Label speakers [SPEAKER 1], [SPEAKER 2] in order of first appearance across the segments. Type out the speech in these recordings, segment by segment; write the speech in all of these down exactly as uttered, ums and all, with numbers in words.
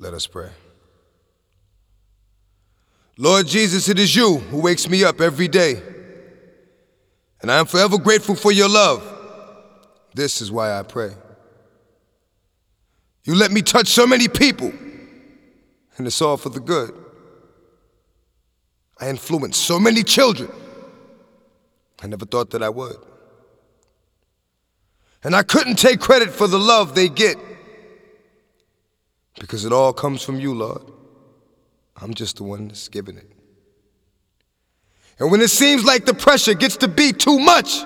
[SPEAKER 1] Let us pray. Lord Jesus, it is you who wakes me up every day, and I am forever grateful for your love. This is why I pray. You let me touch so many people, and it's all for the good. I influenced so many children. I never thought that I would. And I couldn't take credit for the love they get, because it all comes from you, Lord. I'm just the one that's giving it. And when it seems like the pressure gets to be too much,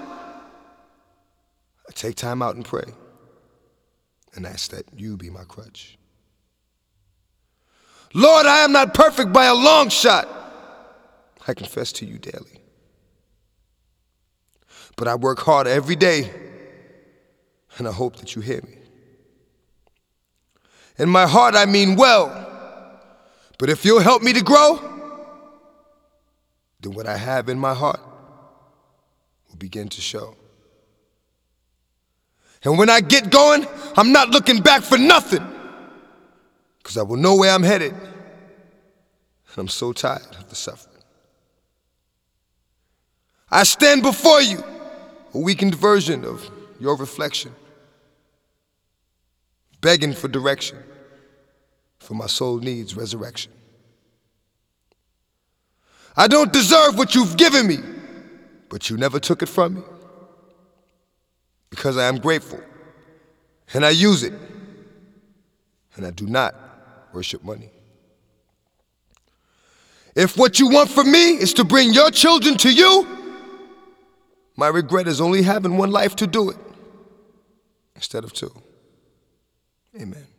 [SPEAKER 1] I take time out and pray and ask that you be my crutch. Lord, I am not perfect by a long shot. I confess to you daily. But I work hard every day, and I hope that you hear me. In my heart, I mean well, but if you'll help me to grow, then what I have in my heart will begin to show. And when I get going, I'm not looking back for nothing, because I will know where I'm headed, and I'm so tired of the suffering. I stand before you, a weakened version of your reflection, begging for direction, for my soul needs resurrection. I don't deserve what you've given me, but you never took it from me, because I am grateful, and I use it, and I do not worship money. If what you want from me is to bring your children to you, my regret is only having one life to do it instead of two. Amen.